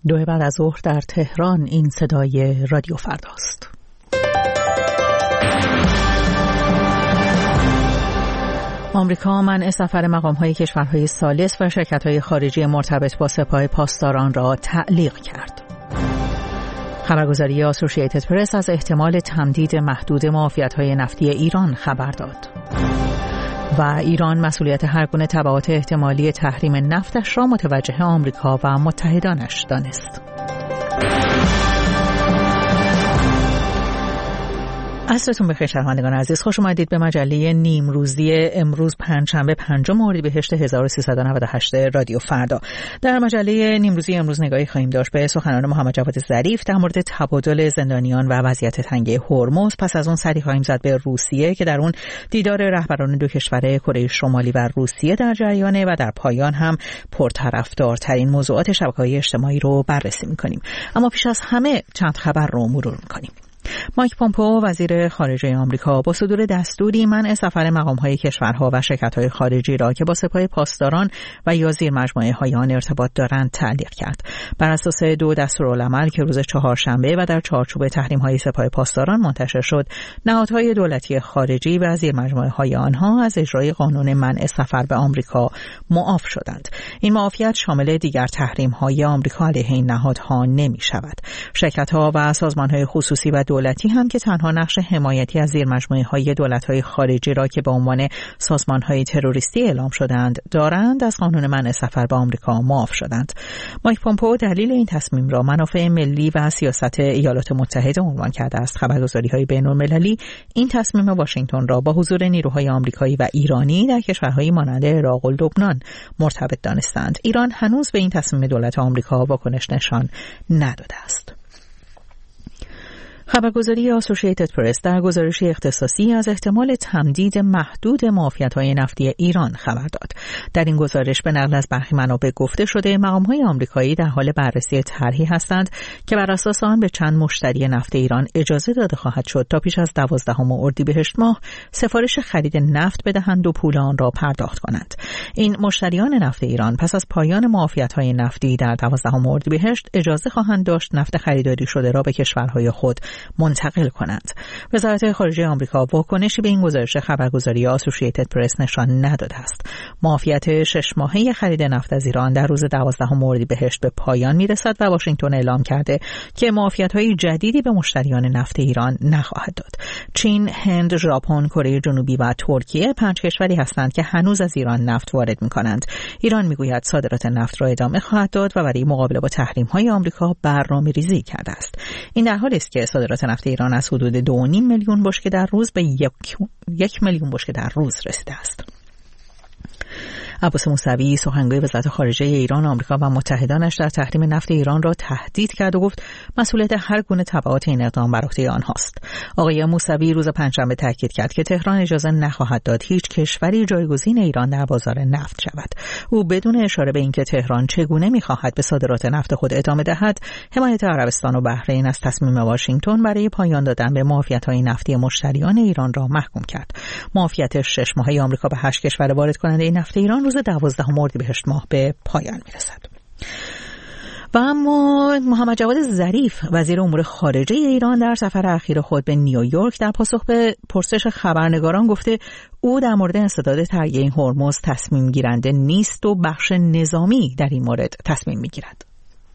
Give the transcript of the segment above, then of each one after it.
2 بعد از ظهر در تهران. این صدای رادیو فرداست. آمریکا منع سفر مقام‌های کشورهای ثالث و شرکت‌های خارجی مرتبط با سپاه پاسداران را تعلیق کرد. خبرگزاری آسوشییتد پرس از احتمال تمدید محدود معافیت‌های نفتی ایران خبر داد. و ایران مسئولیت هر گونه تبعات احتمالی تحریم نفتش را متوجه آمریکا و متحدانش دانست. عصرتون بخیر شنوندگان عزیز، خوش اومدید به مجله نیمروزی امروز پنجشنبه 5 اردیبهشت 1398 رادیو فردا. در مجله نیمروزی امروز نگاهی خواهیم داشت به سخنان محمد جواد ظریف در مورد تبادل زندانیان و وضعیت تنگه هرمز. پس از اون سری خواهیم زد به روسیه که در اون دیدار رهبران دو کشور کره شمالی و روسیه در جریانه و در پایان هم پرطرفدارترین موضوعات شبکه‌های اجتماعی رو بررسی می‌کنیم. اما پیش از همه چند خبر رو مرور می‌کنیم. مایک پومپئو وزیر خارجه آمریکا با صدور دستوری منع سفر مقام‌های کشورها و شرکت‌های خارجی را که با سپاه پاسداران و یا زیرمجموعه‌های آن ارتباط دارند تعلیق کرد. بر اساس 2 دستورالعمل که روز چهارشنبه و در چارچوب تحریم‌های سپاه پاسداران منتشر شد، نهادهای دولتی خارجی و زیرمجموعه‌های آنها از اجرای قانون منع سفر به آمریکا معاف شدند. این معافیت شامل دیگر تحریم‌های آمریکا علیه این نهادها نمی‌شود. شرکت‌ها و سازمان‌های خصوصی و دولتی هم که تنها نقش حمایتی از زیرمجموعه‌های دولت‌های خارجی را که به عنوان سازمان‌های تروریستی اعلام شدند دارند، از قانون منع سفر به آمریکا معاف شدند. مایک پومپئو دلیل این تصمیم را منافع ملی و سیاست ایالات متحده عنوان کرده است. خبرگزاری‌های بین‌المللی این تصمیم واشنگتن را با حضور نیروهای آمریکایی و ایرانی در کشورهایی مانند عراق و لبنان مرتبط دانستند. ایران هنوز به این تصمیم دولت آمریکا واکنش نشان نداده است. خبرگزاری آسوشییتد پرس در گزارشی اختصاصی از احتمال تمدید محدود معافیت‌های نفتی ایران خبر داد. در این گزارش به نقل از برخی منابع گفته شده مقام‌های آمریکایی در حال بررسی طرحی هستند که بر اساس آن به چند مشتری نفت ایران اجازه داده خواهد شد تا پیش از 12 اردیبهشت ماه سفارش خرید نفت بدهند و پول آن را پرداخت کنند. این مشتریان نفت ایران پس از پایان معافیت‌های نفتی در 12 اردیبهشت اجازه خواهند داشت نفت خریداری شده را به کشورهای خود منتقل کنند. وزارت خارجه آمریکا واکنشی به این گزارش خبرگزاری آسوشییتد پرس نشان نداده است. معافیت 6 ماهه خرید نفت از ایران در روز 12 اردیبهشت به پایان میرسد و واشنگتن اعلام کرده که معافیت‌های جدیدی به مشتریان نفت ایران نخواهد داد. چین، هند، ژاپن، کره جنوبی و ترکیه 5 کشوری هستند که هنوز از ایران نفت وارد می‌کنند. ایران میگوید صادرات نفت را ادامه خواهد داد و برای مقابله با تحریم‌های آمریکا برنامه‌ریزی کرده است. این در حالی است که صادرات نفت ایران از حدود 2.5 میلیون بشکه در روز به 1 میلیون بشکه در روز رسیده است. عباس موسوی سخنگوی وزارت خارجه ایران، آمریکا و متحدانش در تحریم نفت ایران را تهدید کرد و گفت مسئولیت هر گونه تبعات این اقدام بر عهده آنهاست. آقای موسوی روز پنجشنبه تاکید کرد که تهران اجازه نخواهد داد هیچ کشوری جایگزین ایران در بازار نفت شود. او بدون اشاره به اینکه تهران چگونه می‌خواهد به صادرات نفت خود ادامه دهد، حمایت عربستان و بحرین از تصمیم واشنگتن برای پایان دادن به معافیت‌های نفتی مشتریان ایران را محکوم کرد. معافیت 6 ماهه آمریکا به 8 کشور وارد کننده نفت ایران روز 12 اردیبهشت ماه به پایان میرسد. و اما محمد جواد ظریف وزیر امور خارجه ایران در سفر اخیر خود به نیویورک در پاسخ به پرسش خبرنگاران گفته او در مورد انسداد دریای هرمز تصمیم گیرنده نیست و بخش نظامی در این مورد تصمیم میگیرد.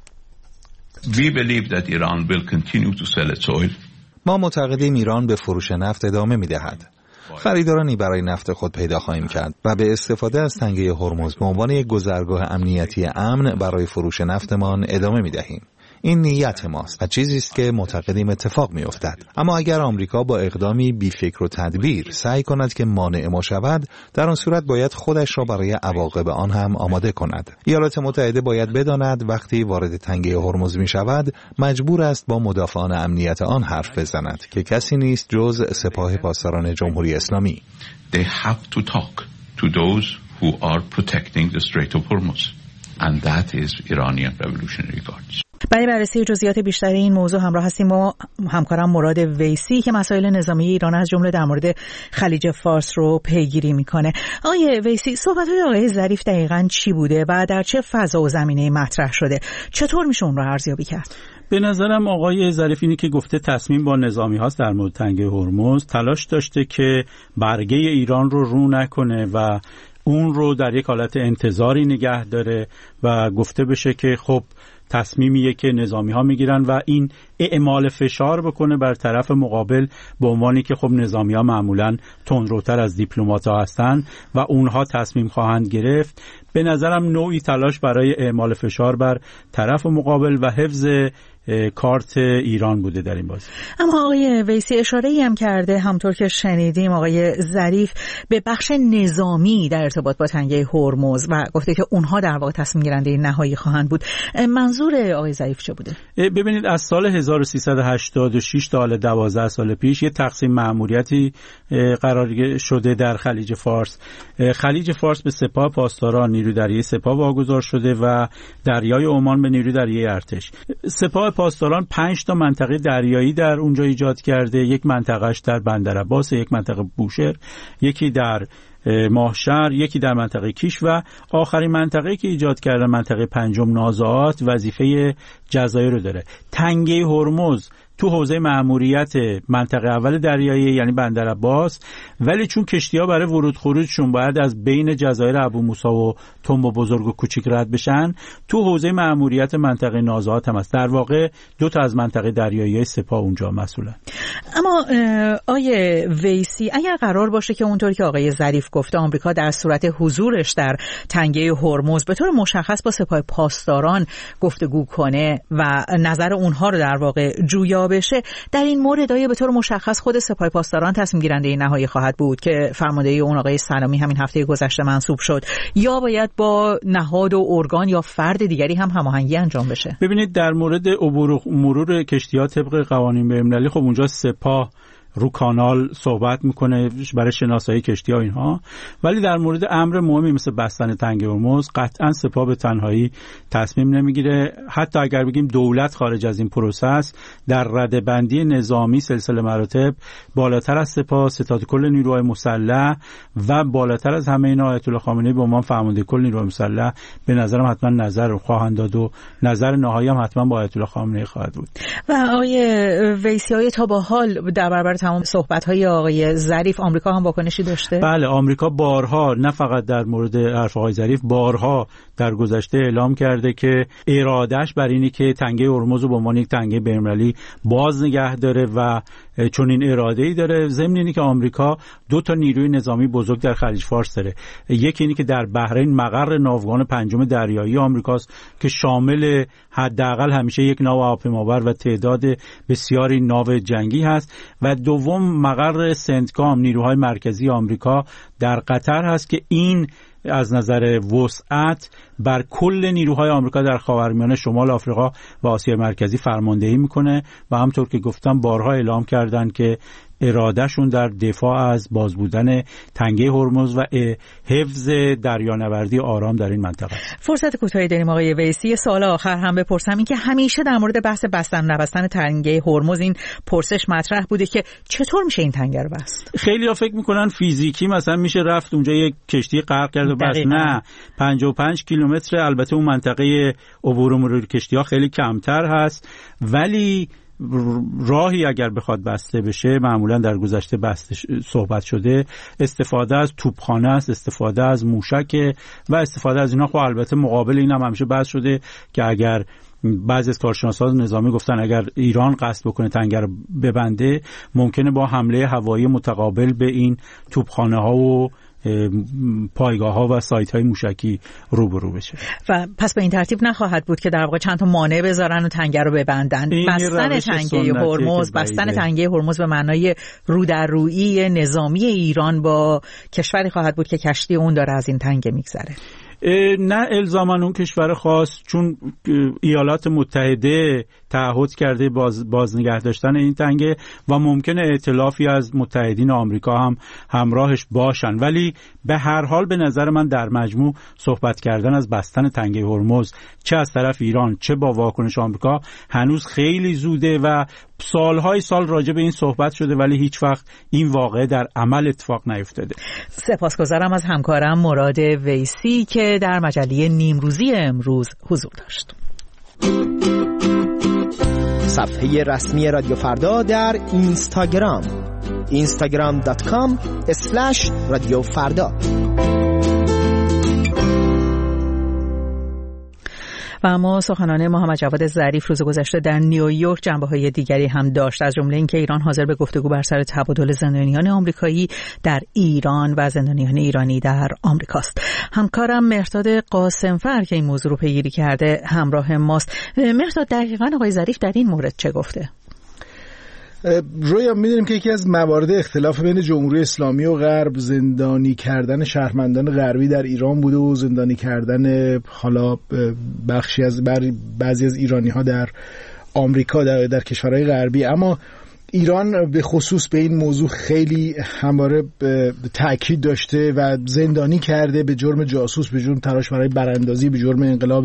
We believe that Iran will continue to sell its oil. ما معتقدیم ایران به فروش نفت ادامه میدهد. خریدارانی برای نفت خود پیدا خواهیم کرد و به استفاده از تنگه هرمز به عنوان یک گذرگاه امنیتی امن برای فروش نفتمان ادامه می‌دهیم. این نیت ماست و چیزی است که معتقدیم اتفاق می‌افتد. اما اگر آمریکا با اقدامی بی‌فکر و تدبیر سعی کند که مانع ما شود، در آن صورت باید خودش را برای عواقب آن هم آماده کند. ایالات متحده باید بداند وقتی وارد تنگه هرمز می‌شود، مجبور است با مدافعان امنیت آن حرف بزند که کسی نیست جز سپاه پاسداران جمهوری اسلامی. They have to talk to those who are protecting the Strait of Hormuz and that is Iranian Revolutionary Guards. برای بررسی جزئیات بیشتر این موضوع همراه هستیم با همکارم مراد ویسی که مسائل نظامی ایران از جمله در مورد خلیج فارس رو پیگیری میکنه. آقای ویسی، صحبت‌های آقای ظریف دقیقاً چی بوده و در چه فضا و زمینه‌ای مطرح شده؟ چطور میشه اون رو ارزیابی کرد؟ به نظرم آقای ظریف اینی که گفته تصمیم با نظامی هاست در مورد تنگه هرمز، تلاش داشته که برگه ایران رو نکنه و اون رو در یک حالت انتظاری نگه داره و گفته بشه که خب تصمیمیه که نظامی ها میگیرن و این اعمال فشار بکنه بر طرف مقابل به عنوانی که خب نظامی ها معمولا تندروتر از دیپلمات ها هستن و اونها تصمیم خواهند گرفت. به نظرم نوعی تلاش برای اعمال فشار بر طرف مقابل و حفظ کارت ایران بوده در این بازی. اما آقای ویسی اشاره‌ای هم کرده، همطور که شنیدیم آقای ظریف، به بخش نظامی در ارتباط با تنگه هرمز و گفته که اونها در واقع تصمیم گیرنده نهایی خواهند بود. منظور آقای ظریف چه بوده؟ ببینید، از سال 1386 تا حالا 12 سال پیش یه تقسیم مأموریتی قرار شده در خلیج فارس. خلیج فارس به سپاه پاسداران نیروی دریایی سپاه واگذار شده و دریای عمان به نیروی دریایی ارتش. سپاه پاسداران 5 تا منطقه دریایی در اونجا ایجاد کرده. یک منطقهش در بندرعباس، یک منطقه بوشهر، یکی در ماهشهر، یکی در منطقه کیش و آخرین منطقه‌ای که ایجاد کرده منطقه پنجم نازعات وظیفه جزایر رو داره. تنگه هرمز تو حوزه مأموریت منطقه اول دریایی یعنی بندرعباس، ولی چون کشتی‌ها برای ورود خروجشون باید از بین جزایر ابو موسی و تنب بزرگ و کوچیک رد بشن، تو حوزه مأموریت منطقه نازعات هم است. در واقع 2 تا از منطقه دریایی سپاه اونجا مسئولن. اما آقای ویسی، اگر قرار باشه که اونطوری که آقای ظریف گفته آمریکا در صورت حضورش در تنگه هرمز به طور مشخص با سپاه پاسداران گفتگو کنه و نظر اونها رو در واقع جویا بشه، در این مورد آیا به طور مشخص خود سپاه پاسداران تصمیم گیرنده نهایی خواهد بود که فرماندهی اون آقای سلامی همین هفته گذشته منصوب شد، یا باید با نهاد و ارگان یا فرد دیگری هم هماهنگی انجام بشه؟ ببینید، در مورد عبور و مرور کشتی‌ها طبق قوانین بین‌المللی خب اونجا سپاه رو کانال صحبت میکنه برای شناسایی کشتی‌ها اینها، ولی در مورد امر مهمی مثل بستن تنگه هرمز قطعا سپاه به تنهایی تصمیم نمیگیره. حتی اگر بگیم دولت خارج از این پروسس در رده‌بندی نظامی سلسله مراتب بالاتر از سپاه، ستاد کل نیروهای مسلح و بالاتر از همه اینا آیت الله خامنه‌ای به عنوان فرمانده کل نیروهای مسلح به نظرم حتما نظر خواهند داد و نظر نهایی هم حتما با آیت الله خامنه‌ای خواهد بود. و آقای ویسی، تا به حال در برابر تمام صحبت‌های آقای ظریف آمریکا هم واکنشی داشته؟ بله، آمریکا بارها، نه فقط در مورد حرف آقای ظریف، بارها در گذشته اعلام کرده که ارادهش بر اینی که تنگه هرمز رو به عنوان یک تنگه بین‌المللی باز نگه داره و چون این اراده‌ای داره. ضمن اینی که آمریکا 2 تا نیروی نظامی بزرگ در خلیج فارس داره. یکی اینی که در بحرین مقر ناوگان پنجم دریایی آمریکاست که شامل حداقل همیشه 1 ناو هواپیمابر و تعداد بسیاری ناو جنگی هست، و دوم مقر سنتکام نیروهای مرکزی آمریکا در قطر هست که این از نظر وسعت بر کل نیروهای آمریکا در خاورمیانه، شمال آفریقا و آسیا مرکزی فرماندهی میکنه و همطور که گفتم بارها اعلام کردن که ارادهشون در دفاع از باز بودن تنگه هرمز و حفظ دریانوردی آرام در این منطقه. فرصت کوتاهی داریم آقای ویسی، سوال آخر هم بپرسم، این که همیشه در مورد بحث بستن نبستن تنگه هرمز این پرسش مطرح بوده که چطور میشه این تنگه رو بست؟ خیلی‌ها فکر میکنن فیزیکی مثلا میشه رفت اونجا یک کشتی غرق کرد و بس. نه، 55 کیلومتر. البته اون منطقه عبور و مرور کشتی‌ها خیلی کمتر هست، ولی راهی اگر بخواد بسته بشه، معمولا در گذشته صحبت شده، استفاده از توپخانه است، استفاده از موشک و استفاده از اینا. خب البته مقابل این هم همیشه بحث شده که اگر بعضی از کارشناسان نظامی گفتن اگر ایران قصد بکنه تنگه رو ببنده، ممکنه با حمله هوایی متقابل به این توپخانه ها و پایگاه ها و سایت های موشکی روبرو بشه. و پس به این ترتیب نخواهد بود که در واقع چند تا مانع بذارن و تنگه رو ببندن. بستن تنگه هرمز، بستن تنگه هرمز به معنای رو در رویی نظامی ایران با کشوری خواهد بود که کشتی اون داره از این تنگه میگذره. نه الزاما اون کشور خاص، چون ایالات متحده تعهد کرده باز نگه داشتن این تنگه و ممکنه ائتلافی از متحدین آمریکا هم همراهش باشن، ولی به هر حال به نظر من در مجموع صحبت کردن از بستن تنگه هرمز چه از طرف ایران چه با واکنش آمریکا هنوز خیلی زوده و سالهای سال راجع به این صحبت شده ولی هیچ وقت این واقعه در عمل اتفاق نیفتاده. سپاسگزارم از همکارم مراد ویسی که در مجله نیمروزی امروز حضور داشت. صفحه رسمی رادیو فردا در اینستاگرام instagram.com/رادیو فردا. و اما سخنان محمد جواد ظریف روز گذشته در نیویورک جنبه‌های دیگری هم داشت، از جمله اینکه ایران حاضر به گفتگو بر سر تبادل زندانیان آمریکایی در ایران و زندانیان ایرانی در آمریکاست. همکارم مهرداد قاسمفر که این موضوع رو پیگیری کرده همراه ماست. مهرداد، دقیقاً آقای ظریف در این مورد چه گفته؟ رویا، می‌دونیم که یکی از موارد اختلاف بین جمهوری اسلامی و غرب زندانی کردن شهروندان غربی در ایران بوده و زندانی کردن حالا بخشی از بعضی از ایرانی‌ها در آمریکا در کشورهای غربی. اما ایران به خصوص به این موضوع خیلی همواره تأکید داشته و زندانی کرده به جرم جاسوس، به جرم تلاش برای براندازی، به جرم انقلاب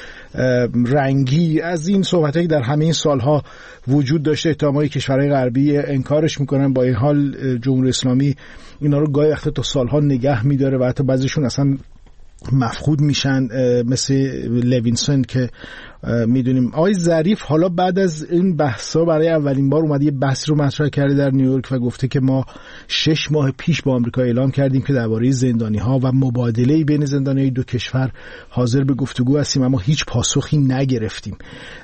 رنگی. از این صحبتایی در همه این سالها وجود داشته. اتهامای کشورهای غربی انکارش میکنن، با این حال جمهوری اسلامی اینا رو گاهی وقتا تا سالها نگه میداره و حتی بعضیشون اصلا مفقود میشن، مثل لوینسون که میدونیم. آقای ظریف حالا بعد از این بحثا برای اولین بار اومده یه بحث رو مطرح کرده در نیویورک و گفته که ما 6 ماه پیش با آمریکا اعلام کردیم که درباره زندانی‌ها و مبادله بین زندانیان دو کشور حاضر به گفتگو هستیم، اما هیچ پاسخی نگرفتیم.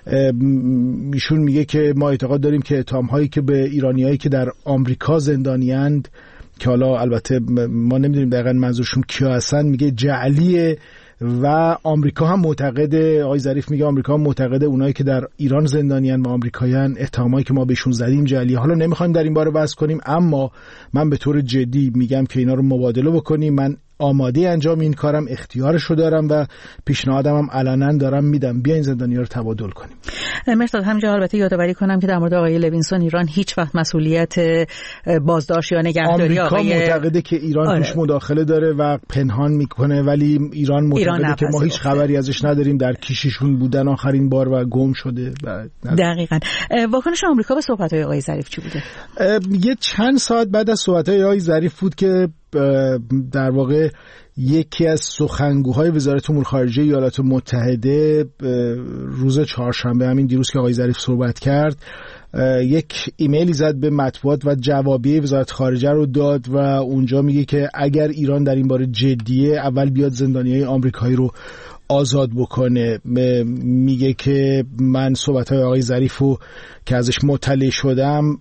ایشون میگه که ما اعتقاد داریم که اتهام‌هایی که به ایرانیایی که در آمریکا زندانیاند، که حالا البته ما نمیدونیم دقیقاً منظورشون کیا هستن، میگه جعلیه و آمریکا هم معتقده، آقای ظریف میگه آمریکا هم معتقده اونایی که در ایران زندانیان و آمریکاییان اتهامایی که ما بهشون زدیم جعلیه. حالا نمیخوایم در این باره بحث کنیم، اما من به طور جدی میگم که اینا رو مبادله بکنیم. من آماده انجام این کارم، اختیارشو دارم و پیشنهادم هم علنا دارم میدم، بیاین زندانی‌ها رو تبادل کنیم. مهرداد، همینجا البته یادآوری کنم که در مورد آقای لوینسون ایران هیچ وقت مسئولیت بازداشت یا نگهداری آمریکا معتقده که ایران توش مداخله داره و پنهان میکنه، ولی ایران معتقده که ما هیچ خبری ازش نداریم، در کیششون بودن آخرین بار و گم شده. دقیقاً. واکنش آمریکا به صحبت‌های آقای ظریف چی بوده؟ یه چند ساعت بعد از صحبت‌های آقای ظریف بود که در واقع یکی از سخنگوهای وزارت امور خارجه ایالات متحده روز چهارشنبه، همین دیروز که آقای ظریف صحبت کرد، یک ایمیلی زد به مطبوعات و جوابیه وزارت خارجه رو داد و اونجا میگه که اگر ایران در این باره جدیه، اول بیاد زندانیای آمریکایی رو آزاد بکنه. میگه که من صحبت‌های آقای ظریف رو که ازش مطلع شدم،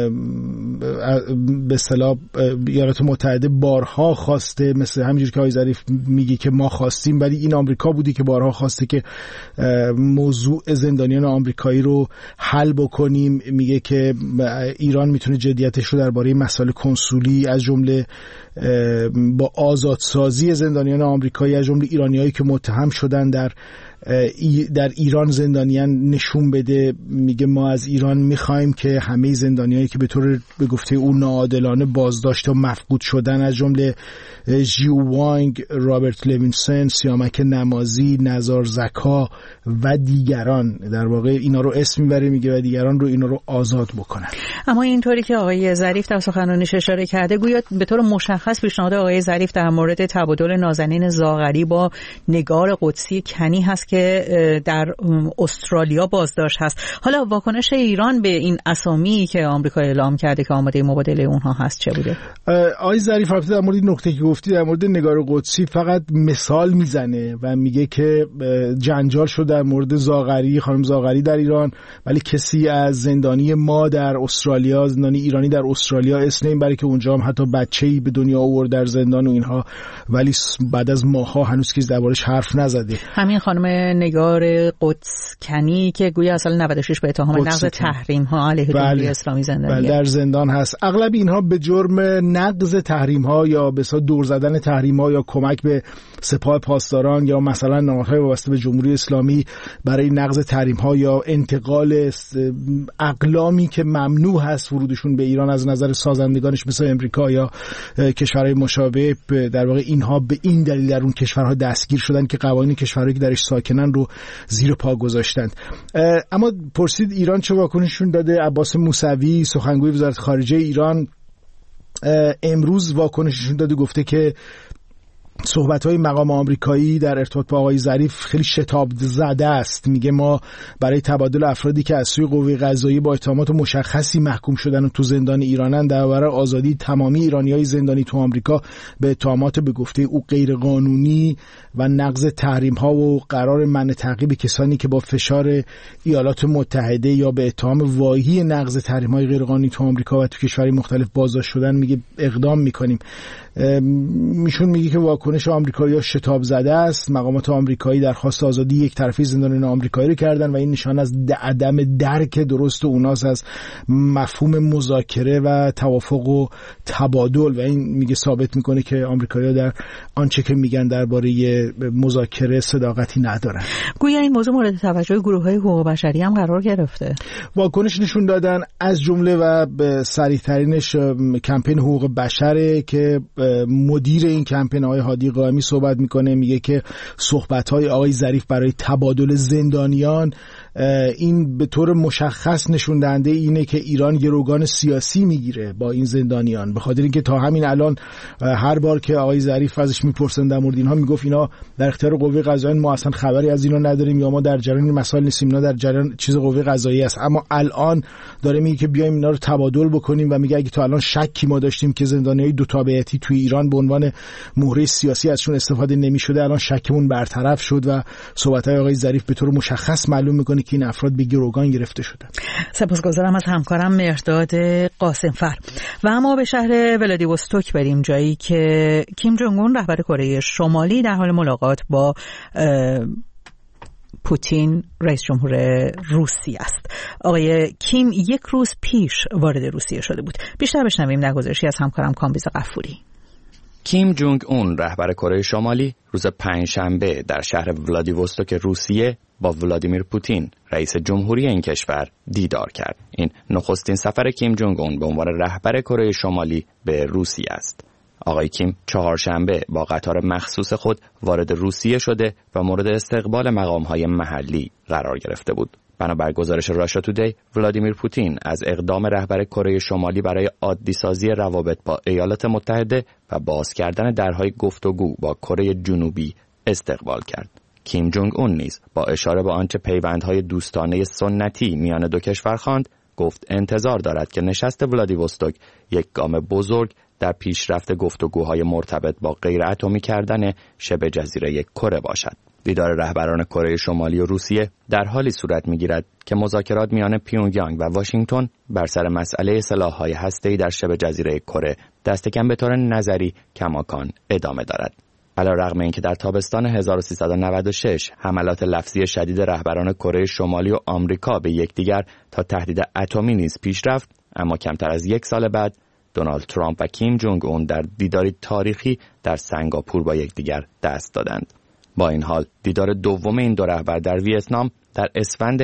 به اصطلاح ایالات متحده بارها خواسته، مثل همینجور که آقای ظریف میگه که ما خواستیم، ولی این آمریکا بودی که بارها خواسته که موضوع زندانیان آمریکایی رو حل بکنیم. میگه که ایران میتونه جدیتش رو درباره مسائل کنسولی، از جمله با آزادسازی زندانیان آمریکایی، از جمله ایرانیایی که متهم شدن در ایران زندانیان، نشون بده. میگه ما از ایران میخوایم که همه زندانیایی که به طور به گفته او ناعادلانه بازداشت و مفقود شدن، از جمله ژیو وانگ، رابرت لوینسون، سیامک نمازی، نزار زکا و دیگران، در واقع اینا رو اسم میبره، میگه و دیگران رو اینا رو آزاد بکنن. اما اینطوری که آقای ظریف در سخنرانیش اشاره کرده، گویا به طور مشخص پیشنهاد آقای ظریف در مورد تبادل نازنین زاغری با نگار قدسی کنی هست که در استرالیا بازداشت هست. حالا واکنش ایران به این اسامی که آمریکا اعلام کرده که آماده مبادله اونها هست چه بوده؟ آقای ظریف البته در مورد نکته که گفتی در مورد نگار قدسی فقط مثال میزنه و میگه که جنجال شد در مورد زاغری، خانم زاغری در ایران، ولی کسی از زندانی ما در استرالیا، زندانی ایرانی در استرالیا اسم نمیبره که اونجا هم حتی بچه‌ای به دنیا آورد در زندان و اینها، ولی بعد از ماها هنوز کسی دربارش حرف نزده. همین خانم نگار قدسکنی که گویا سال 96 به اتهام نقض تحریم ها علیه جمهوری اسلامی زندانیه. در زندان هست. اغلب اینها به جرم نقض تحریم ها یا به اصطلاح دور زدن تحریم ها یا کمک به سپاه پاسداران یا مثلا نهادهای وابسته به جمهوری اسلامی برای نقض تحریم ها یا انتقال اقلامی که ممنوع هست ورودشون به ایران از نظر سازندگانش مثل امریکا یا کشورهای مشابه، در واقع اینها به این دلیل در اون کشورها دستگیر شدن که قوانین کشورهایی که درش ساکنن رو زیر پا گذاشتند. اما پرسید ایران چه واکنششون داده؟ عباس موسوی سخنگوی وزارت خارجه ایران امروز واکنششون داده، گفته که صحبت‌های مقام آمریکایی در ارتباط با آقای ظریف خیلی شتاب زده است. میگه ما برای تبادل افرادی که از سوی قوه قضاییه با اتهامات مشخصی محکوم شدن و تو زندان ایرانن در برابر آزادی تمامی ایرانیای زندانی تو آمریکا به اتهامات به گفته او غیر قانونی و نقض تحریم‌ها و قرار منع تعقیب کسانی که با فشار ایالات متحده یا به اتهام واهی نقض تحریم‌های غیر قانونی تو آمریکا و تو کشورهای مختلف بازداشت شدن میگه اقدام می‌کنیم. میشون میگه که واکنش آمریکایی‌ها شتاب زده است. مقامات آمریکایی درخواست آزادی یک طرفه زندانیان آمریکایی رو کردن و این نشان از عدم درک درست اوناست از مفهوم مذاکره و توافق و تبادل و این میگه ثابت میکنه که آمریکایی‌ها در آنچه که میگن درباره مذاکره صداقتی ندارن. گویا این موضوع مورد توجه گروه‌های حقوق بشری هم قرار گرفته. واکنش نشون دادن از جمله و صریح‌ترینش کمپین حقوق بشره که مدیر این کمپین آقای هادی قائمی صحبت میکنه، میگه که صحبت‌های آقای ظریف برای تبادل زندانیان این به طور مشخص نشون دهنده اینه که ایران گروگان سیاسی میگیره با این زندانیان، به خاطر اینکه تا همین الان هر بار که آقای ظریف ازش میپرسن در مورد اینها میگفت اینا در اختیار قوه قضاییه، ما اصلا خبری از اینا نداریم یا ما در جریان این مسائل نیستیم، اینا در جریان چیز قوه قضاییه است. اما الان داره میگه که بیایم اینا رو تبادل بکنیم و میگه اگه تا الان شکی ما داشتیم که زندانیای دو تابعیتی توی ایران به عنوان مهره سیاسی ازشون استفاده نمی‌شده، الان شکمون برطرف شد و صحبت‌های آقای ظریف به طور مشخص معلوم می‌کنه که این افراد به گروگان گرفته شدن. سپاسگزارم از همکارم مهرداد قاسمفر. و اما به شهر ولادیوستوک بریم، جایی که کیم جونگ اون رهبر کره شمالی در حال ملاقات با پوتین رئیس جمهور روسیه است. آقای کیم یک روز پیش وارد روسیه شده بود. بیشتر بشنویم در گزارشی از همکارم کامبیز غفوری. کیم جونگ اون رهبر کره شمالی روز پنجشنبه در شهر ولادیوستوک روسیه با ولادیمیر پوتین رئیس جمهوری این کشور دیدار کرد. این نخستین سفر کیم جونگ اون به عنوان رهبر کره شمالی به روسیه است. آقای کیم چهارشنبه با قطار مخصوص خود وارد روسیه شده و مورد استقبال مقام‌های محلی قرار گرفته بود. بنابر گزارش راشا تودی، ولادیمیر پوتین از اقدام رهبر کره شمالی برای عادی‌سازی روابط با ایالات متحده و باز کردن درهای گفتگو با کره جنوبی استقبال کرد. کیم جونگ اون نیز با اشاره به آنچه پیوندهای دوستانه سنتی میان دو کشور خواند، گفت انتظار دارد که نشست ولادیوستوک یک گام بزرگ در پیشرفت گفتگوهای مرتبط با غیر اتمی کردن شبه جزیره کره باشد. دیدار رهبران کره شمالی و روسیه در حالی صورت می‌گیرد که مذاکرات میان پیونگیانگ و واشنگتن بر سر مسئله سلاح‌های هسته‌ای در شبه جزیره کره دست کم به طور نظری کماکان ادامه دارد. علی‌رغم اینکه در تابستان 1396 حملات لفظی شدید رهبران کره شمالی و آمریکا به یکدیگر تا تهدید اتمی نیز پیش رفت، اما کمتر از یک سال بعد دونالد ترامپ و کیم جونگ اون در دیداری تاریخی در سنگاپور با یکدیگر دست دادند. با این حال دیدار دوم این دو رهبر در ویتنام در اسفند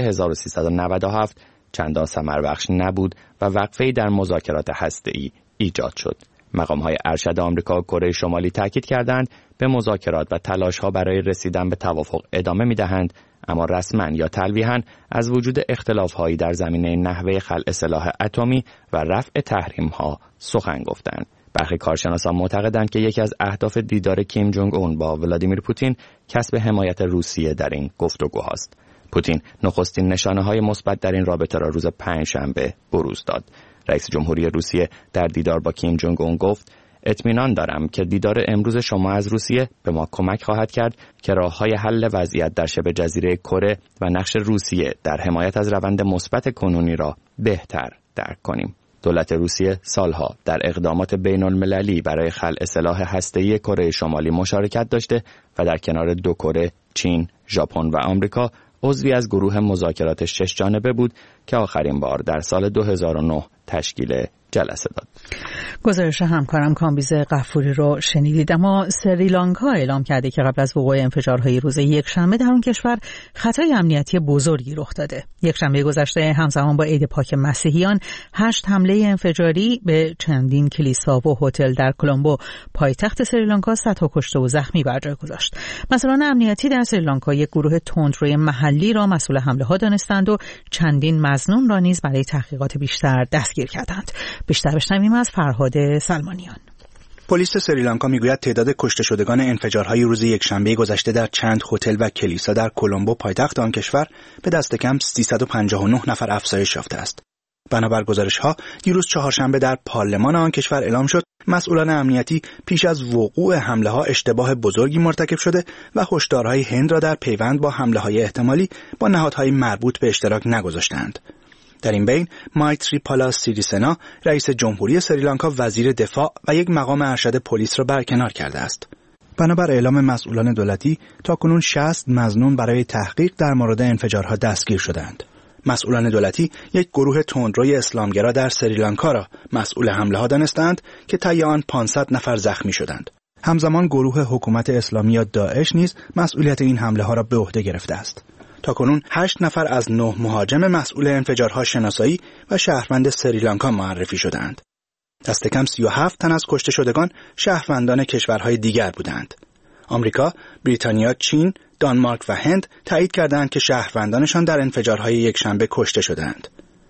1397 چندان ثمربخش نبود و وقفه‌ای در مذاکرات هسته‌ای ایجاد شد. مقام‌های ارشد آمریکا و کره شمالی تاکید کردند به مذاکرات و تلاش‌ها برای رسیدن به توافق ادامه می‌دهند، اما رسما یا تلویحاً از وجود اختلاف‌هایی در زمینه نحوه خلع سلاح اتمی و رفع تحریم‌ها سخن گفتند. برخی کارشناسان معتقدند که یکی از اهداف دیدار کیم جونگ اون با ولادیمیر پوتین کسب حمایت روسیه در این گفتگوهاست. پوتین نخستین نشانه‌های مثبت در این رابطه را روز پنجشنبه بروز داد. رئیس جمهوری روسیه در دیدار با کیم جونگ اون گفت: اطمینان دارم که دیدار امروز شما از روسیه به ما کمک خواهد کرد که راه‌های حل وضعیت در شبه جزیره کره و نقش روسیه در حمایت از روند مثبت کنونی را بهتر درک کنیم. دولت روسیه سالها در اقدامات بین‌المللی برای خلع سلاح هسته‌ای کره شمالی مشارکت داشته و در کنار دو کره، چین، ژاپن و آمریکا عضوی از گروه مذاکرات 6 جانبه بود که آخرین بار در سال 2009 تشکیل جلسه داد. گزارش همکارم کامبیز غفوری رو شنیدید. اما سریلانکا اعلام کرده که قبل از وقوع انفجارهای روز یکشنبه در اون کشور خطای امنیتی بزرگی رخ داده. یکشنبه گذشته همزمان با عید پاک مسیحیان 8 حمله انفجاری به چندین کلیسا و هتل در کلمبو پایتخت سریلانکا صدها کشته و زخمی بر جای گذاشت. مسئولان امنیتی در سریلانکا یک گروه تندروی محلی را مسئول حمله ها دانستند و چندین مظنون را نیز برای تحقیقات بیشتر دستگیر کردند. بیشتر بشنویم از فرهاد سلمانیان. پلیس سریلانکا میگوید تعداد کشته شدگان انفجارهای روز یکشنبه گذشته در چند هتل و کلیسا در کلمبو پایتخت آن کشور به دست کم 359 نفر افزایش یافته است. بنابر گزارش‌ها دیروز چهارشنبه در پارلمان آن کشور اعلام شد مسئولان امنیتی پیش از وقوع حمله‌ها اشتباه بزرگی مرتکب شده و هشدارهای هند را در پیوند با حمله‌های احتمالی با نهادهای مربوط به اشتراک نگذاشتند. در این بین مایتریپالا سیریسنا رئیس جمهوری سریلانکا وزیر دفاع و یک مقام ارشد پلیس را برکنار کرده است. بنابر اعلام مسئولان دولتی تاکنون 60 مظنون برای تحقیق در مورد انفجارها دستگیر شدند. مسئولان دولتی یک گروه تندروی اسلامگرا در سریلانکا را مسئول حمله ها دانستند که طی آن 500 نفر زخمی شدند. همزمان گروه حکومت اسلامی یا داعش نیز مسئولیت این حمله ها را به عهده گرفته است. تاکنون 8 نفر از 9 مهاجم مسئول انفجارها شناسایی و شهروند سریلانکا معرفی شدند. دست کم 37 تن از کشته شدگان شهروندان کشورهای دیگر بودند. آمریکا، بریتانیا، چین، دانمارک و هند تایید کردند که شهروندانشان در انفجارهای یکشنبه کشته شدند.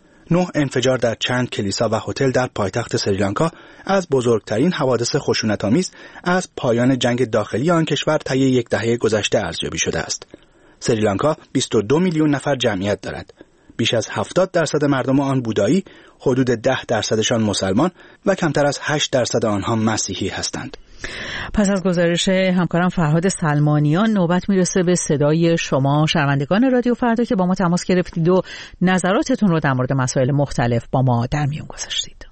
9 انفجار در چند کلیسا و هتل در پایتخت سریلانکا از بزرگترین حوادث خشونت‌آمیز از پایان جنگ داخلی آن کشور طی یک دهه گذشته ارزیابی شده است. سریلانکا 22 میلیون نفر جمعیت دارد. بیش از 70% مردم آن بودایی، حدود 10%شان مسلمان و کمتر از 8% آنها مسیحی هستند. پس از گزارش همکارم فرهاد سلمانیان نوبت میرسه به صدای شما شنوندگان رادیو فردا که با ما تماس گرفتید و نظراتتون رو در مورد مسائل مختلف با ما در میون گذاشتید.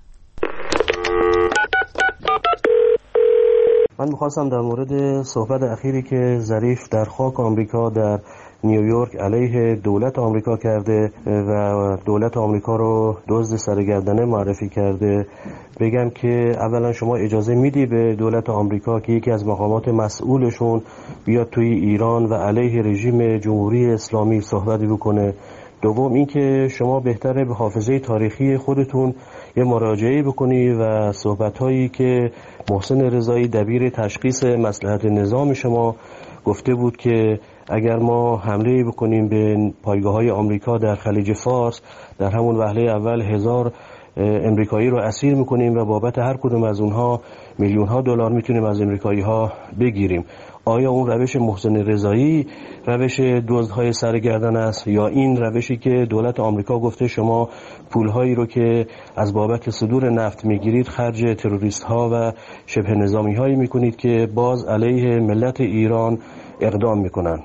من می‌خواستم در مورد صحبت اخیری که ظریف در خاک آمریکا در نیویورک علیه دولت آمریکا کرده و دولت آمریکا رو دزد سرگردنه معرفی کرده بگم که اولا شما اجازه میدی به دولت آمریکا که یکی از مقامات مسئولشون بیاد توی ایران و علیه رژیم جمهوری اسلامی صحبتی بکنه؟ دوم اینکه شما بهتره به حافظه تاریخی خودتون یه مراجعه بکنی و صحبت‌هایی که محسن رضایی دبیر تشخیص مصلحت نظام شما گفته بود که اگر ما حمله بکنیم به پایگاه‌های آمریکا در خلیج فارس در همون وهله اول 1000 امریکایی رو اسیر می‌کنیم و بابت هر کدوم از اونها میلیون‌ها دلار می‌تونیم از امریکایی‌ها بگیریم. آیا اون روش محسن رضایی روش دزدهای سرگردن است یا این روشی که دولت آمریکا گفته شما پولهایی رو که از بابت صدور نفت میگیرید خرج تروریست ها و شبه نظامی هایی میکنید که باز علیه ملت ایران اقدام میکنن؟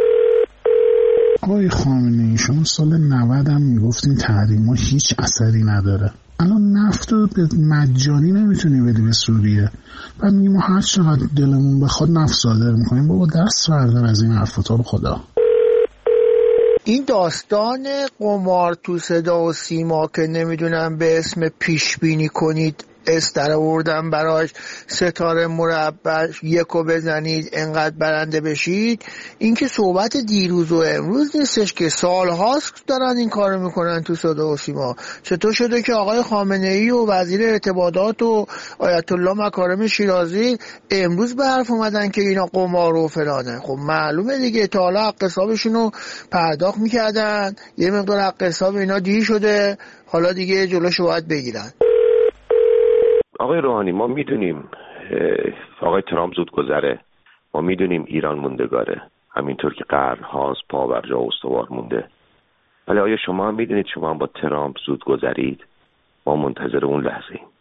آقای خامنه‌ای شما سال 90 هم میگفتین تحریما هیچ اثری نداره. الان نفت رو به مجانی نمیتونی بدی به سوریه. بعد میگیم ما هر چقدر دلمون بخواد نفت صادر میکنیم. بابا دست بردار از این حرفا رو خدا. این داستان قمار تو صدا و سیما که نمیدونم به اسم پیش بینی کنید استر آوردن براش ستاره مربع یکو بزنید انقدر برنده بشید، این که صحبت دیروز و امروز نیستش که سالهاست دارن این کارو میکنن تو صدا و سیما. چطور شده که آقای خامنه‌ای و وزیر ارتباطات و آیت الله مکارم شیرازی امروز به حرف اومدن که اینا قمار و فلانه؟ خب معلومه دیگه، تا حالا حق حسابشونو پرداخت میکردن، یه مقدار حق حساب اینا دیر شده، حالا دیگه جلوشو باید بگیرن. آقای روحانی ما میدونیم آقای ترامپ زود گذره، ما میدونیم ایران موندگاره، همینطور که قرن‌هاست پا بر جا استوار مونده. ولی آیا شما هم میدونید شما هم با ترامپ زود گذرید؟ ما منتظر اون لحظه ایم.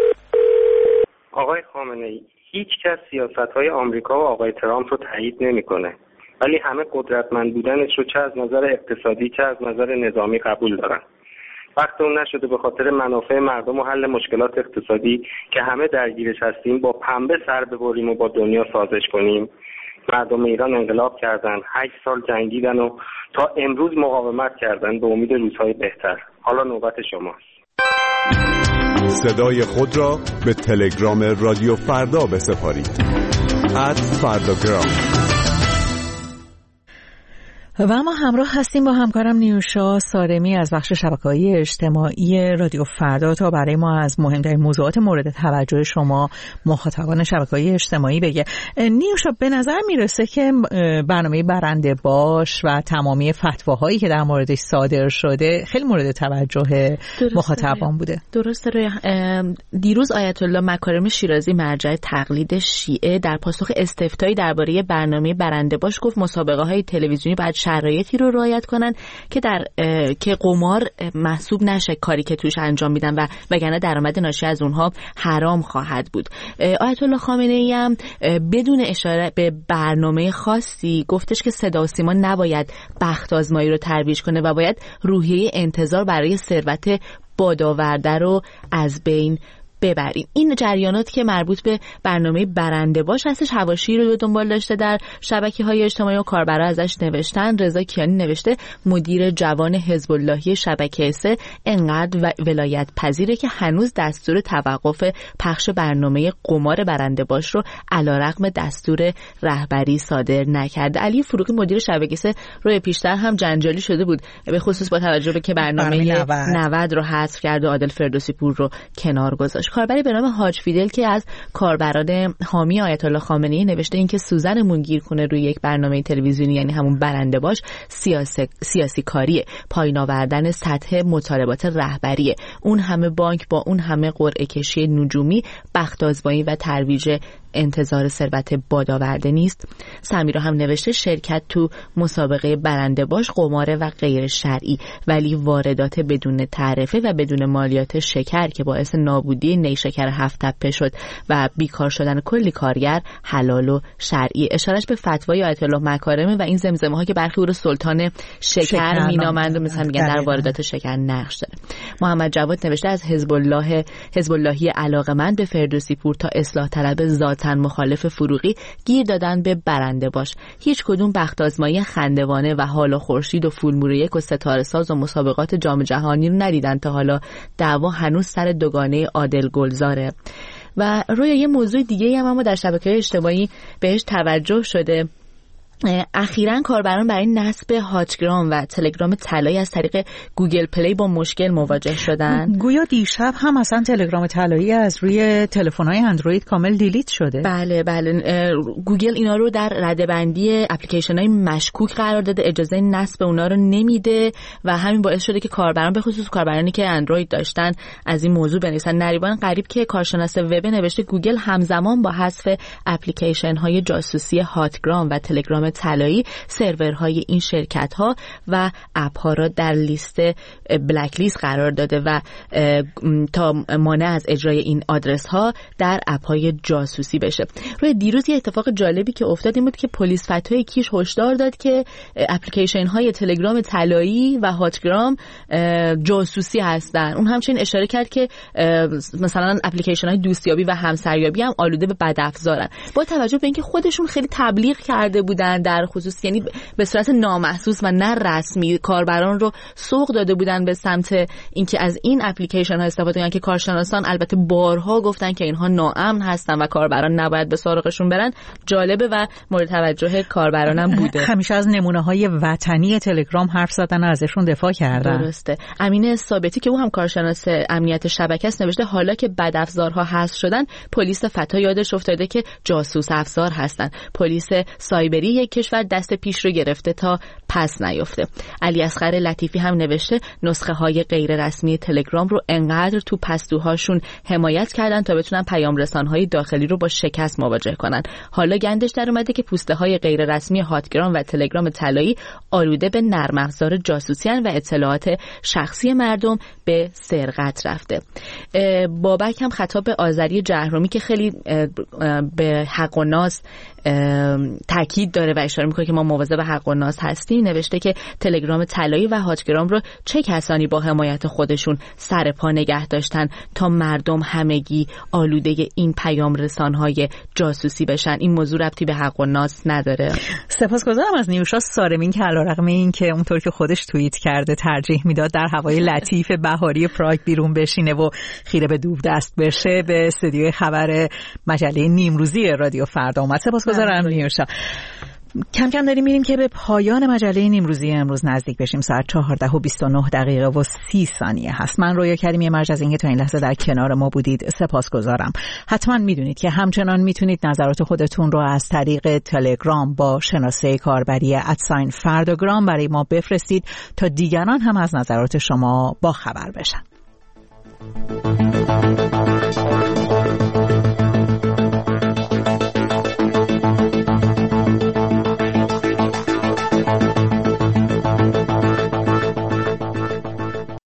آقای خامنه‌ای هیچ کس سیاست‌های آمریکا و آقای ترامپ رو تایید نمی‌کنه، ولی همه قدرتمند بودنش رو چه از نظر اقتصادی چه از نظر نظامی قبول دارن. وقت اون نشده به خاطر منافع مردم و حل مشکلات اقتصادی که همه درگیرش هستیم با پنبه سر ببریم و با دنیا سازش کنیم؟ مردم ایران انقلاب کردن، 8 سال جنگیدن و تا امروز مقاومت کردن به امید روزهای بهتر. حالا نوبت شماست. صدای خود را به تلگرام رادیو فردا بسپارید. @فرdagram. و ما همراه هستیم با همکارم نیوشا سارمی از بخش شبکه‌های اجتماعی رادیو فردا تا برای ما از مهمترین موضوعات مورد توجه شما مخاطبان شبکه‌های اجتماعی بگه. نیوشا، به نظر میرسه که برنامه برنده باش و تمامی فتواهایی که در موردش صادر شده خیلی مورد توجه مخاطبان بوده. درسته. دیروز آیت الله مکارم شیرازی مرجع تقلید شیعه در پاسخ استفتایی درباره برنامه برنده باش گفت مسابقه‌های تلویزیونی باید شرایطی رو رعایت کنن که قمار محسوب نشه کاری که توش انجام میدن و وگرنه درآمد ناشی از اونها حرام خواهد بود. آیت الله خامنه‌ای هم بدون اشاره به برنامه خاصی گفتش که صدا و سیما نباید بخت آزمایی رو ترویج کنه و باید روحیه انتظار برای ثروت بادآورده رو از بین ببریم. این جریانات که مربوط به برنامه برنده باش هستش حواشی رو دنبال داشته در شبکه‌های اجتماعی و کاربرا ازش نوشتن. رضا کیانی نوشته مدیر جوان حزب اللهی شبکه 3 انقدر ولایت پذیره که هنوز دستور توقف پخش برنامه قمار برنده باش رو علیرغم دستور رهبری صادر نکرده. علی فروغی مدیر شبکه 3 روی پیشتر هم جنجالی شده بود به خصوص با توجه به که برنامه 90 رو حذف کرد و عادل فردوسی پور رو کنار گذاشت. کاربری به نام حاج فیدل که از کاربران حامی آیت الله خامنه‌ای نوشته این که سوزنمون گیر کنه روی یک برنامه تلویزیونی یعنی همون برنده باش سیاسی کاریه، پایین آوردن سطح مطالبات رهبریه، اون همه بانک با اون همه قرعه کشی نجومی بخت آزمایی و ترویج انتظار ثروت بادآورده نیست. سمیرا هم نوشته شرکت تو مسابقه برنده باش قمار و غیر شرعی ولی واردات بدون تعرفه و بدون مالیات شکر که باعث نابودی نیشکر 7 تپه شد و بیکار شدن کلی کارگر حلال و شرعی. اشارش به فتوای آیت الله مکارمه و این زمزمه ها که برخی او رو سلطان شکر مینامند و مثلا میگن در واردات شکر نقش داره. محمد جواد نوشته از حزب اللهی علاقه‌مند به فردوسی پور تا اصلاح طلب ذاتاً مخالف فروغی گیر دادن به برنده باش. هیچ کدوم بخت آزمایی خندوانه و حالا خورشید و فولمور یک و ستاره ساز و مسابقات جام جهانی رو ندیدن تا حالا. دعوا هنوز سر دوگانه عادل گلزاره. و روی یه موضوع دیگه هم اما در شبکه‌های اجتماعی بهش توجه شده. اخیراً کاربران برای نصب هاتگرام و تلگرام طلایی از طریق گوگل پلی با مشکل مواجه شدن. گویا دیشب هم اصلا تلگرام طلایی از روی تلفن‌های اندروید کامل دیلیت شده. بله گوگل اینا رو در رده‌بندی اپلیکیشن‌های مشکوک قرار داده، اجازه نصب اونا رو نمیده و همین باعث شده که کاربران به خصوص کاربرانی که اندروید داشتن از این موضوع بنویسن. نریمان قریب که کارشناس وب نوشته گوگل همزمان با حذف اپلیکیشن‌های جاسوسی هاتگرام و تلگرام طلایی سرورهای این شرکت‌ها و اپ‌ها را در لیست بلک لیست قرار داده و تا مانع از اجرای این آدرس‌ها در اپ‌های جاسوسی بشه. روی دیروز یه اتفاق جالبی که افتاد این بود که پلیس فتوای کیش هشدار داد که اپلیکیشن‌های تلگرام طلایی و هاتگرام جاسوسی هستن. اون همچنین اشاره کرد که مثلا اپلیکیشن‌های دوستیابی و همسریابی هم آلوده به بدافزارن. با توجه به اینکه خودشون خیلی تبلیغ کرده بودن در خصوص یعنی به صورت نامحسوس و نه رسمی کاربران رو سوق داده بودن به سمت اینکه از این اپلیکیشن ها استفاده کنن که کارشناسان البته بارها گفتن که اینها ناامن هستن و کاربران نباید به سراغشون برن. جالبه و مورد توجه کاربران هم بوده. همیشه از نمونه های وطنی تلگرام حرف زدن و ازشون دفاع کردن. درسته. امین ثابتی که او هم کارشناس امنیت شبکه است نوشته حالا که بدافزارها حذف شدن پلیس فتا یادش افتاده که جاسوس افزار هستن. پلیس سایبری یک کشور دست پیش رو گرفته تا پس نیفته. علی اصغر لطیفی هم نوشته نسخه های غیر رسمی تلگرام رو انقدر تو پستوهاشون حمایت کردن تا بتونن پیام رسانهای داخلی رو با شکست مواجه کنن. حالا گندش در اومده که پوسته های غیر رسمی هاتگرام و تلگرام طلایی آلوده به نرم افزار جاسوسی و اطلاعات شخصی مردم به به سرقت رفته. بابک هم خطاب به آذری جهرومی که خیلی به حق و ناس تاکید داره و اشاره میکنه که ما مواظب حق و ناس هستیم، نوشته که تلگرام طلایی و هاجگرام رو چه کسانی با حمایت خودشون سر پا نگه داشتن تا مردم همگی آلوده این پیام رسانهای جاسوسی بشن؟ این موضوع ربطی به حق و ناس نداره. سپاسگزارم از نیوشا سارمین که علیرغم این که اونطور که خودش توییت کرده ترجیح میداد در هوای لطیف بهاری پراگ بیرون بشینه و خیره به دوب دست بشه، به استودیوی خبر مجله نیمروزی رادیو فردا اومد. سپاسگزارم نیوشا. کم کم داریم میریم که به پایان مجله نیمروزی امروز نزدیک بشیم. ساعت 14:29:30 هست. من رویا کریمی مرج از اینکه تا این لحظه در کنار ما بودید سپاسگزارم. حتما میدونید که همچنان میتونید نظرات خودتون رو از طریق تلگرام با شناسه کاربری @فرداگرام برای ما بفرستید تا دیگران هم از نظرات شما با خبر بشن.